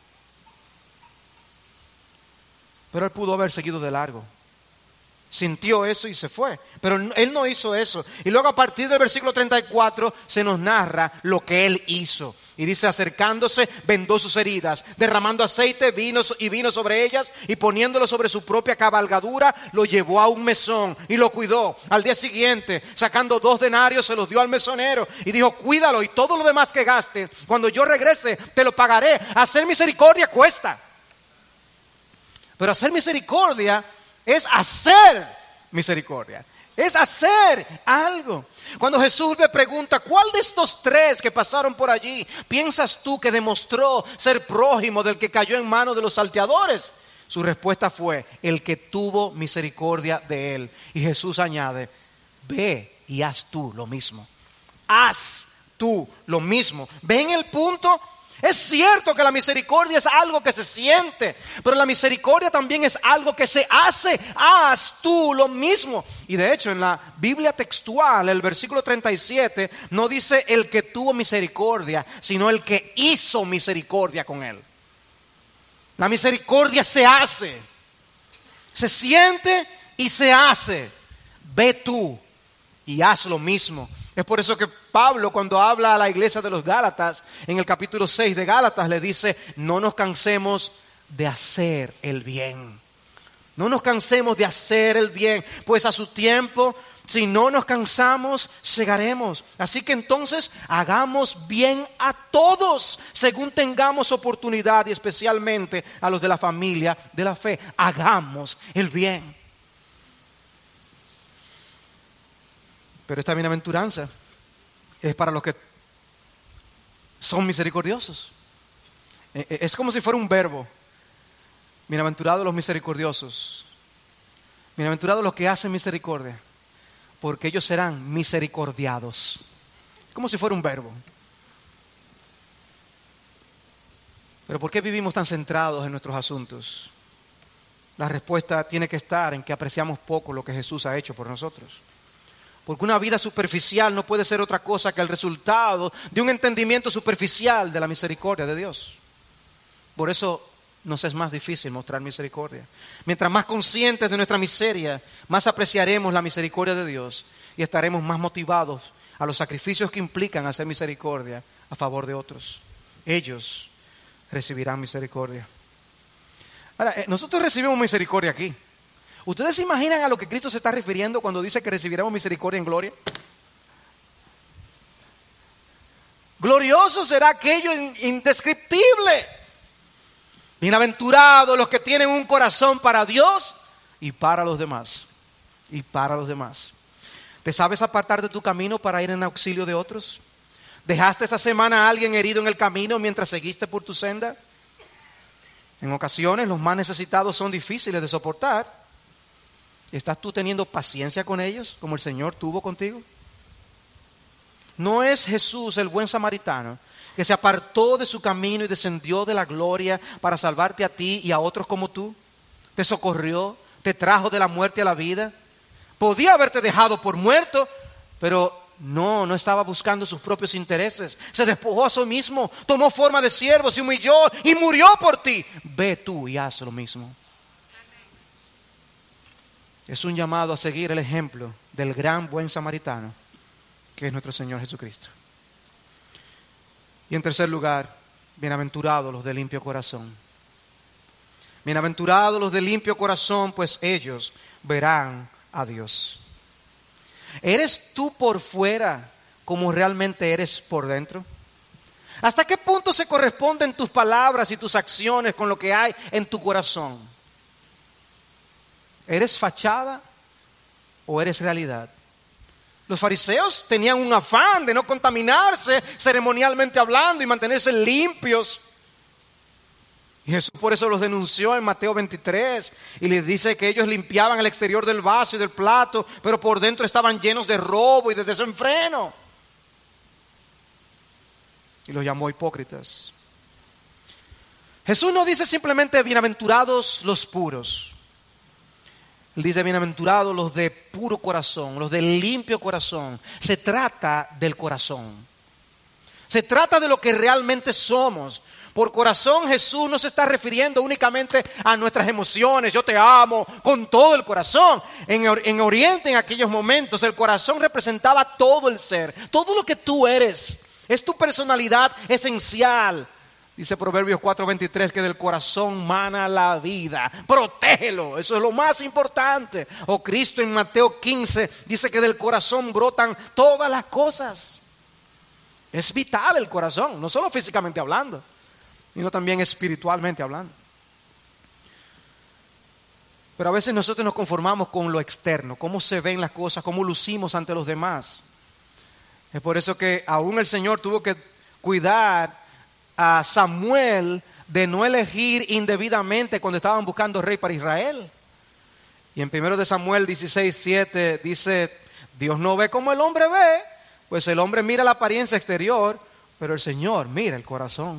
Pero él pudo haber seguido de largo. Sintió eso y se fue, pero él no hizo eso. Y luego a partir del versículo 34 se nos narra lo que él hizo. Y dice: acercándose, vendó sus heridas, derramando aceite, vino sobre ellas, y poniéndolo sobre su propia cabalgadura, lo llevó a un mesón y lo cuidó. Al día siguiente, sacando 2 denarios, se los dio al mesonero y dijo: cuídalo, y todo lo demás que gastes, cuando yo regrese, te lo pagaré. Hacer misericordia cuesta. Pero hacer misericordia es hacer misericordia, es hacer algo. Cuando Jesús le pregunta: ¿cuál de estos 3 que pasaron por allí piensas tú que demostró ser prójimo del que cayó en manos de los salteadores? Su respuesta fue: el que tuvo misericordia de él. Y Jesús añade: ve y haz tú lo mismo. Haz tú lo mismo. ¿Ven el punto? Es cierto que la misericordia es algo que se siente, pero la misericordia también es algo que se hace. Haz tú lo mismo. Y de hecho en la Biblia textual, el versículo 37 no dice el que tuvo misericordia, sino el que hizo misericordia con él. La misericordia se hace, se siente y se hace. Ve tú y haz lo mismo. Es por eso que Pablo, cuando habla a la iglesia de los Gálatas, en el capítulo 6 de Gálatas, le dice: no nos cansemos de hacer el bien. No nos cansemos de hacer el bien, pues a su tiempo, si no nos cansamos, segaremos. Así que entonces hagamos bien a todos, según tengamos oportunidad, y especialmente a los de la familia de la fe. Hagamos el bien. Pero esta bienaventuranza es para los que son misericordiosos. Es como si fuera un verbo. Bienaventurados los misericordiosos. Bienaventurados los que hacen misericordia, porque ellos serán misericordiados. Como si fuera un verbo. Pero ¿por qué vivimos tan centrados en nuestros asuntos? La respuesta tiene que estar en que apreciamos poco lo que Jesús ha hecho por nosotros. Porque una vida superficial no puede ser otra cosa que el resultado de un entendimiento superficial de la misericordia de Dios. Por eso nos es más difícil mostrar misericordia. Mientras más conscientes de nuestra miseria, más apreciaremos la misericordia de Dios y estaremos más motivados a los sacrificios que implican hacer misericordia a favor de otros. Ellos recibirán misericordia. Ahora, nosotros recibimos misericordia aquí. ¿Ustedes se imaginan a lo que Cristo se está refiriendo cuando dice que recibiremos misericordia en gloria? Glorioso será aquello indescriptible. Bienaventurados los que tienen un corazón para Dios y para los demás. Y para los demás. ¿Te sabes apartar de tu camino para ir en auxilio de otros? ¿Dejaste esta semana a alguien herido en el camino mientras seguiste por tu senda? En ocasiones los más necesitados son difíciles de soportar. ¿Estás tú teniendo paciencia con ellos como el Señor tuvo contigo? ¿No es Jesús el buen samaritano que se apartó de su camino y descendió de la gloria para salvarte a ti y a otros como tú? Te socorrió, te trajo de la muerte a la vida. Podía haberte dejado por muerto, pero no estaba buscando sus propios intereses. Se despojó a sí mismo, tomó forma de siervo, se humilló y murió por ti. Ve tú y haz lo mismo. Es un llamado a seguir el ejemplo del gran buen samaritano, que es nuestro Señor Jesucristo. Y en tercer lugar, bienaventurados los de limpio corazón. Bienaventurados los de limpio corazón, pues ellos verán a Dios. ¿Eres tú por fuera como realmente eres por dentro? ¿Hasta qué punto se corresponden tus palabras y tus acciones con lo que hay en tu corazón? ¿Eres fachada o eres realidad? Los fariseos tenían un afán de no contaminarse ceremonialmente hablando y mantenerse limpios. Y Jesús por eso los denunció en Mateo 23 y les dice que ellos limpiaban el exterior del vaso y del plato, pero por dentro estaban llenos de robo y de desenfreno. Y los llamó hipócritas. Jesús no dice simplemente bienaventurados los puros. Él dice bienaventurados los de puro corazón, los de limpio corazón. Se trata del corazón. Se trata de lo que realmente somos. Por corazón Jesús no se está refiriendo únicamente a nuestras emociones. Yo te amo con todo el corazón. En Oriente en aquellos momentos el corazón representaba todo el ser. Todo lo que tú eres. Es tu personalidad esencial. Dice Proverbios 4:23 que del corazón mana la vida. Protégelo, eso es lo más importante. O Cristo en Mateo 15 dice que del corazón brotan todas las cosas. Es vital el corazón, no solo físicamente hablando, sino también espiritualmente hablando. Pero a veces nosotros nos conformamos con lo externo, cómo se ven las cosas, cómo lucimos ante los demás. Es por eso que aún el Señor tuvo que cuidar a Samuel de no elegir indebidamente cuando estaban buscando rey para Israel. Y en 1 de Samuel 16:7 dice: Dios no ve como el hombre ve, pues el hombre mira la apariencia exterior, pero el Señor mira el corazón.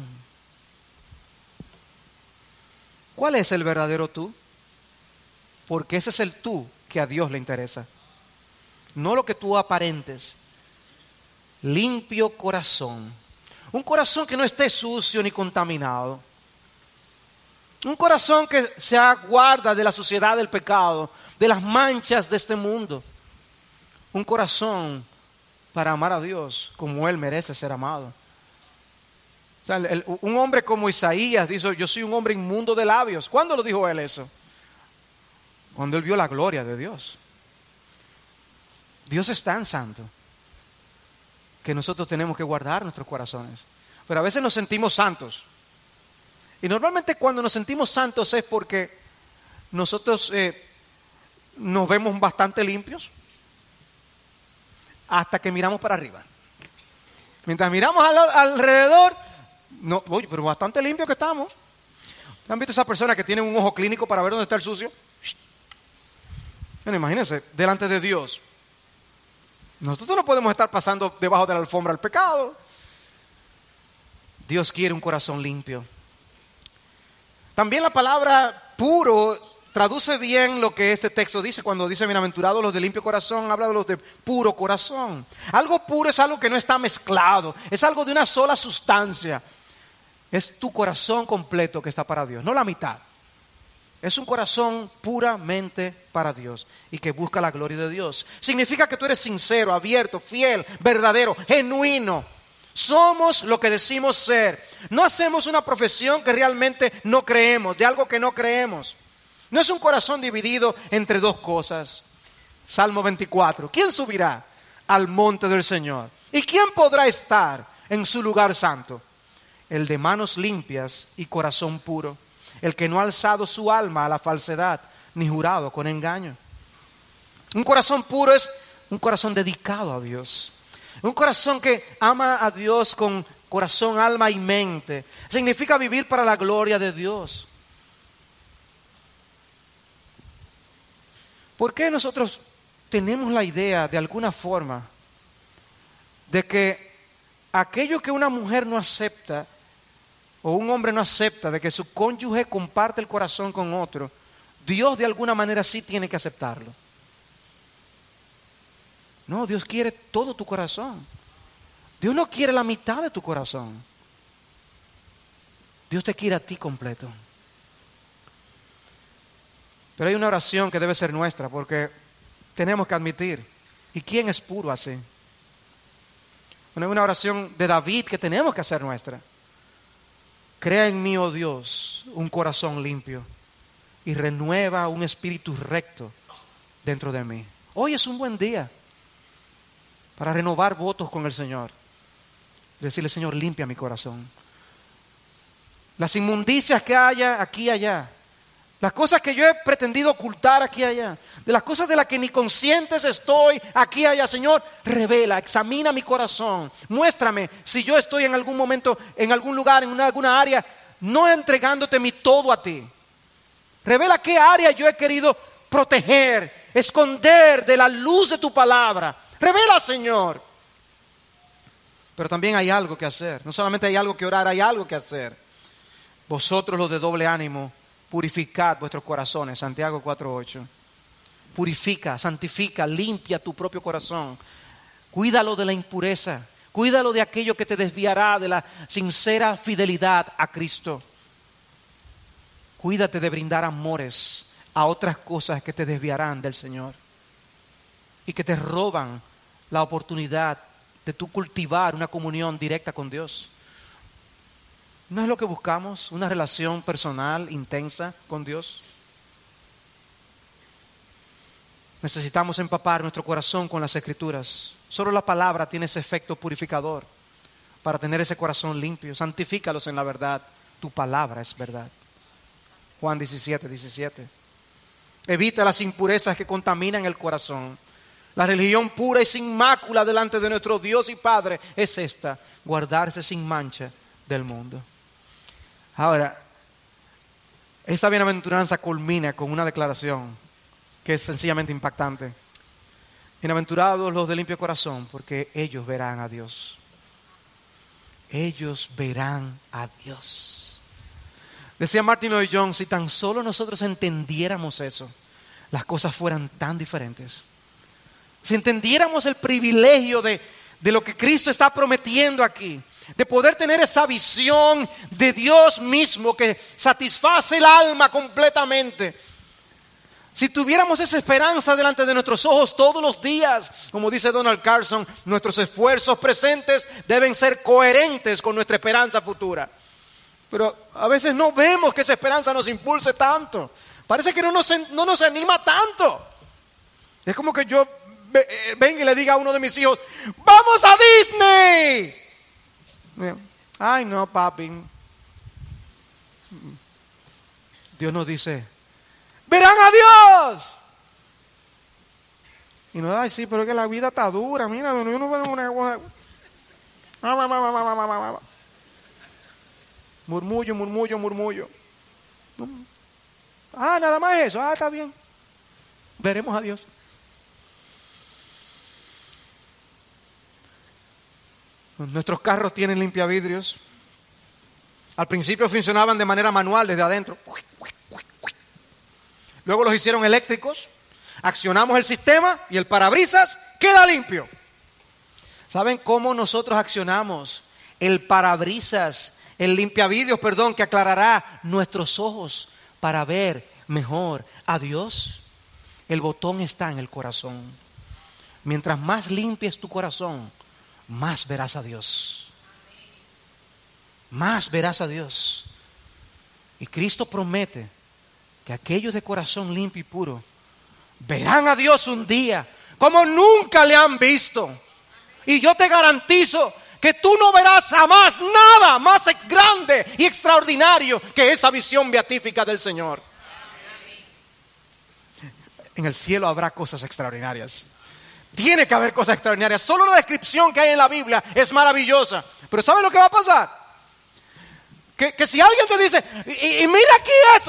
¿Cuál es el verdadero tú? Porque ese es el tú que a Dios le interesa, no lo que tú aparentes. Limpio corazón. Un corazón que no esté sucio ni contaminado. Un corazón que se guarda de la suciedad del pecado, de las manchas de este mundo. Un corazón para amar a Dios como Él merece ser amado. O sea, un hombre como Isaías dice: yo soy un hombre inmundo de labios. ¿Cuándo lo dijo él eso? Cuando él vio la gloria de Dios. Dios es tan santo que nosotros tenemos que guardar nuestros corazones. Pero a veces nos sentimos santos. Y normalmente cuando nos sentimos santos es porque nosotros nos vemos bastante limpios hasta que miramos para arriba. Mientras miramos alrededor, no, oye, pero bastante limpios que estamos. ¿Han visto esas personas que tienen un ojo clínico para ver dónde está el sucio? Bueno, imagínense, delante de Dios. Nosotros no podemos estar pasando debajo de la alfombra el pecado. Dios quiere un corazón limpio. También la palabra puro traduce bien lo que este texto dice cuando dice bienaventurados los de limpio corazón. Habla de los de puro corazón. Algo puro es algo que no está mezclado, es algo de una sola sustancia. Es tu corazón completo que está para Dios, no la mitad. Es un corazón puramente para Dios y que busca la gloria de Dios. Significa que tú eres sincero, abierto, fiel, verdadero, genuino. Somos lo que decimos ser. No hacemos una profesión que realmente no creemos, de algo que no creemos. No es un corazón dividido entre dos cosas. Salmo 24. ¿Quién subirá al monte del Señor? ¿Y quién podrá estar en su lugar santo? El de manos limpias y corazón puro, el que no ha alzado su alma a la falsedad, ni jurado con engaño. Un corazón puro es un corazón dedicado a Dios. Un corazón que ama a Dios con corazón, alma y mente. Significa vivir para la gloria de Dios. ¿Por qué nosotros tenemos la idea, de alguna forma, de que aquello que una mujer no acepta o un hombre no acepta, de que su cónyuge comparte el corazón con otro, Dios de alguna manera sí tiene que aceptarlo? No, Dios quiere todo tu corazón. Dios no quiere la mitad de tu corazón. Dios te quiere a ti completo. Pero hay una oración que debe ser nuestra, porque tenemos que admitir, ¿y quién es puro así? Bueno, hay una oración de David que tenemos que hacer nuestra. Crea en mí, oh Dios, un corazón limpio y renueva un espíritu recto dentro de mí. Hoy es un buen día para renovar votos con el Señor. Decirle, Señor, limpia mi corazón. Las inmundicias que haya aquí y allá, las cosas que yo he pretendido ocultar aquí y allá, de las cosas de las que ni conscientes estoy aquí y allá, Señor, revela, examina mi corazón, muéstrame si yo estoy en algún momento, en algún lugar, en alguna área, no entregándote mi todo a ti. Revela qué área yo he querido proteger, esconder de la luz de tu palabra. Revela, Señor. Pero también hay algo que hacer. No solamente hay algo que orar, hay algo que hacer. Vosotros los de doble ánimo, purificad vuestros corazones. Santiago 4:8. Purifica, santifica, limpia tu propio corazón. Cuídalo de la impureza. Cuídalo de aquello que te desviará de la sincera fidelidad a Cristo. Cuídate de brindar amores a otras cosas que te desviarán del Señor y que te roban la oportunidad de tú cultivar una comunión directa con Dios. ¿No es lo que buscamos? Una relación personal, intensa con Dios. Necesitamos empapar nuestro corazón con las Escrituras. Solo la palabra tiene ese efecto purificador para tener ese corazón limpio. Santifícalos en la verdad. Tu palabra es verdad. Juan 17:17. Evita las impurezas que contaminan el corazón. La religión pura y sin mácula delante de nuestro Dios y Padre es esta: guardarse sin mancha del mundo. Ahora, esta bienaventuranza culmina con una declaración que es sencillamente impactante. Bienaventurados los de limpio corazón, porque ellos verán a Dios. Ellos verán a Dios. Decía Martin Lloyd-Jones, si tan solo nosotros entendiéramos eso, las cosas fueran tan diferentes. Si entendiéramos el privilegio de lo que Cristo está prometiendo aquí, de poder tener esa visión de Dios mismo que satisface el alma completamente. Si tuviéramos esa esperanza delante de nuestros ojos todos los días, como dice Donald Carson, nuestros esfuerzos presentes deben ser coherentes con nuestra esperanza futura. Pero a veces no vemos que esa esperanza nos impulse tanto. Parece que no nos anima tanto. Es como que yo venga y le diga a uno de mis hijos, ¡vamos a Disney! Ay, no, papi. Dios nos dice, ¡verán a Dios! Y no, ay, sí, pero es que la vida está dura. Mira, yo no veo una cosa. Murmullo. Ah, nada más eso. Ah, está bien. Veremos a Dios. Nuestros carros tienen limpiavidrios. Al principio funcionaban de manera manual desde adentro. Luego los hicieron eléctricos. Accionamos el sistema y el parabrisas queda limpio. ¿Saben cómo nosotros accionamos el parabrisas, el limpiavidrios, que aclarará nuestros ojos para ver mejor a Dios? El botón está en el corazón. Mientras más limpies tu corazón, más verás a Dios. Más verás a Dios. Y Cristo promete que aquellos de corazón limpio y puro verán a Dios un día como nunca le han visto. Y yo te garantizo que tú no verás jamás nada más grande y extraordinario que esa visión beatífica del Señor. En el cielo habrá cosas extraordinarias. Tiene que haber cosas extraordinarias. Solo la descripción que hay en la Biblia es maravillosa. Pero ¿sabe lo que va a pasar? Que si alguien te dice, y mira aquí esto,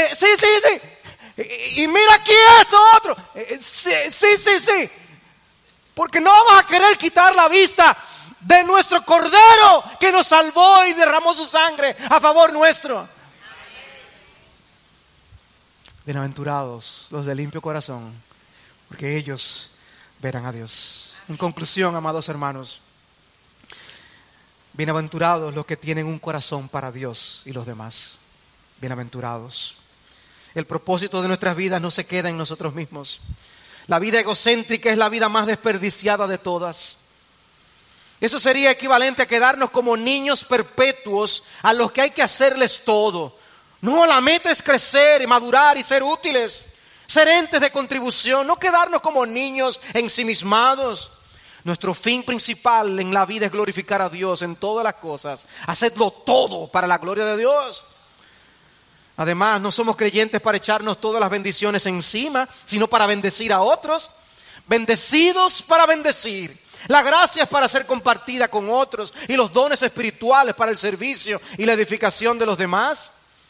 sí, y mira aquí esto otro, sí. Porque no vamos a querer quitar la vista de nuestro Cordero que nos salvó y derramó su sangre a favor nuestro. Bienaventurados los de limpio corazón, porque ellos verán a Dios. En conclusión, amados hermanos, bienaventurados los que tienen un corazón para Dios y los demás. Bienaventurados. El propósito de nuestras vidas no se queda en nosotros mismos. La vida egocéntrica es la vida más desperdiciada de todas. Eso sería equivalente a quedarnos como niños perpetuos a los que hay que hacerles todo. No, la meta es crecer y madurar y ser útiles, ser entes de contribución, no quedarnos como niños ensimismados. Nuestro fin principal en la vida es glorificar a Dios en todas las cosas. Hacedlo todo para la gloria de Dios. Además, no somos creyentes para echarnos todas las bendiciones encima, sino para bendecir a otros. Bendecidos para bendecir. La gracia es para ser compartida con otros y los dones espirituales para el servicio y la edificación de los demás.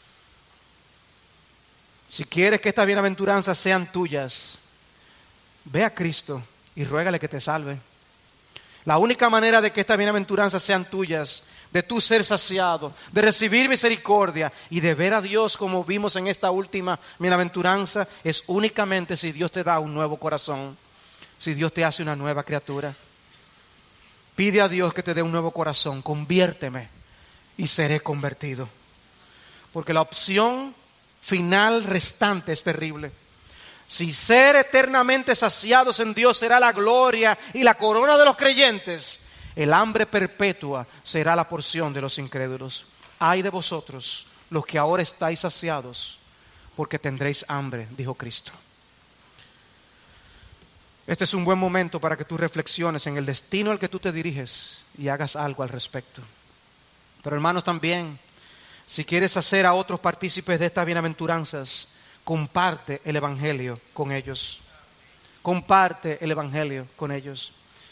Si quieres que estas bienaventuranzas sean tuyas, ve a Cristo y ruégale que te salve. La única manera de que estas bienaventuranzas sean tuyas, de tú ser saciado, de recibir misericordia y de ver a Dios como vimos en esta última bienaventuranza, es únicamente si Dios te da un nuevo corazón, si Dios te hace una nueva criatura. Pide a Dios que te dé un nuevo corazón, conviérteme y seré convertido. Porque la opción final restante es terrible. Si ser eternamente saciados en Dios será la gloria y la corona de los creyentes, el hambre perpetua será la porción de los incrédulos. Ay de vosotros, los que ahora estáis saciados, porque tendréis hambre, dijo Cristo. Este es un buen momento para que tú reflexiones en el destino al que tú te diriges y hagas algo al respecto. Pero hermanos, también, si quieres hacer a otros partícipes de estas bienaventuranzas, comparte el Evangelio con ellos. Comparte el Evangelio con ellos.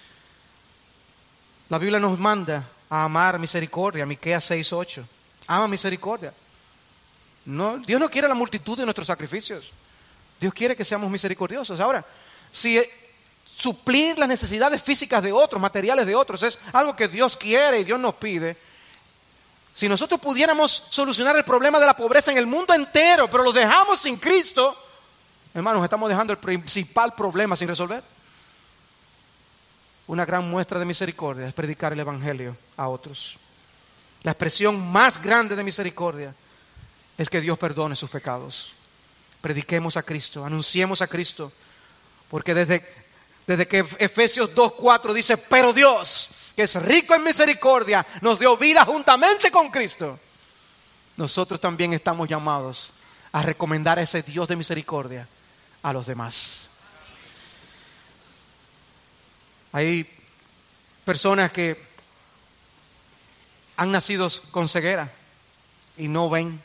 La Biblia nos manda a amar misericordia, Miqueas 6:8. Ama misericordia. No, Dios no quiere la multitud de nuestros sacrificios. Dios quiere que seamos misericordiosos. Ahora, si suplir las necesidades físicas de otros, materiales de otros, es algo que Dios quiere y Dios nos pide. Si nosotros pudiéramos solucionar el problema de la pobreza en el mundo entero, pero lo dejamos sin Cristo, hermanos, estamos dejando el principal problema sin resolver. Una gran muestra de misericordia es predicar el Evangelio a otros. La expresión más grande de misericordia es que Dios perdone sus pecados. Prediquemos a Cristo, anunciemos a Cristo, porque desde que Efesios 2:4 dice, pero Dios, que es rico en misericordia, nos dio vida juntamente con Cristo. Nosotros también estamos llamados a recomendar a ese Dios de misericordia a los demás. Hay personas que han nacido con ceguera y no ven.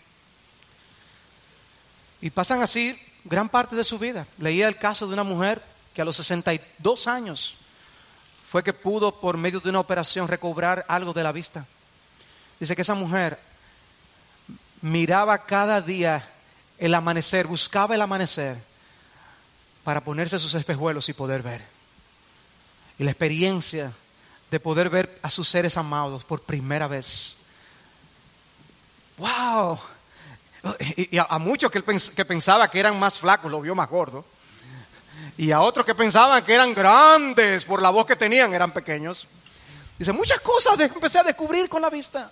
Y pasan así gran parte de su vida. Leía el caso de una mujer que a los 62 años fue que pudo, por medio de una operación, recobrar algo de la vista. Dice que esa mujer miraba cada día el amanecer, buscaba el amanecer para ponerse sus espejuelos y poder ver. Y la experiencia de poder ver a sus seres amados por primera vez. ¡Wow! Y a muchos que pensaba que eran más flacos, lo vio más gordo. Y a otros que pensaban que eran grandes por la voz que tenían, eran pequeños. Dice, muchas cosas empecé a descubrir con la vista.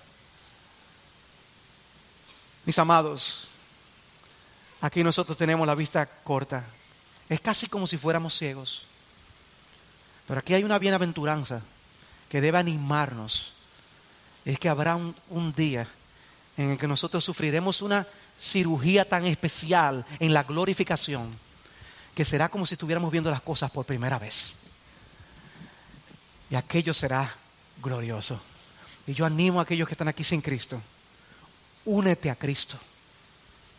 Mis amados, aquí nosotros tenemos la vista corta. Es casi como si fuéramos ciegos. Pero aquí hay una bienaventuranza que debe animarnos. Es que habrá un día en el que nosotros sufriremos una cirugía tan especial en la glorificación, que será como si estuviéramos viendo las cosas por primera vez. Y aquello será glorioso. Y yo animo a aquellos que están aquí sin Cristo. Únete a Cristo.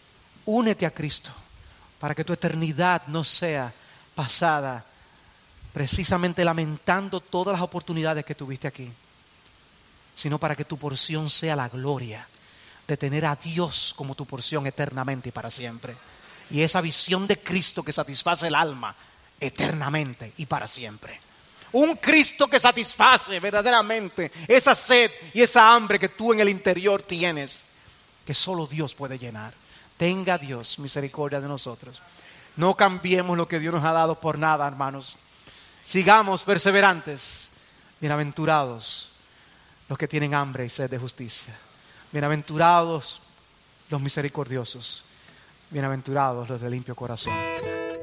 Únete a Cristo para que tu eternidad no sea pasada precisamente lamentando todas las oportunidades que tuviste aquí, sino para que tu porción sea la gloria de tener a Dios como tu porción eternamente y para siempre. Y esa visión de Cristo que satisface el alma eternamente y para siempre. Un Cristo que satisface verdaderamente esa sed y esa hambre que tú en el interior tienes, que solo Dios puede llenar. Tenga Dios misericordia de nosotros. No cambiemos lo que Dios nos ha dado por nada, hermanos. Sigamos perseverantes. Bienaventurados los que tienen hambre y sed de justicia. Bienaventurados los misericordiosos. Bienaventurados los de limpio corazón.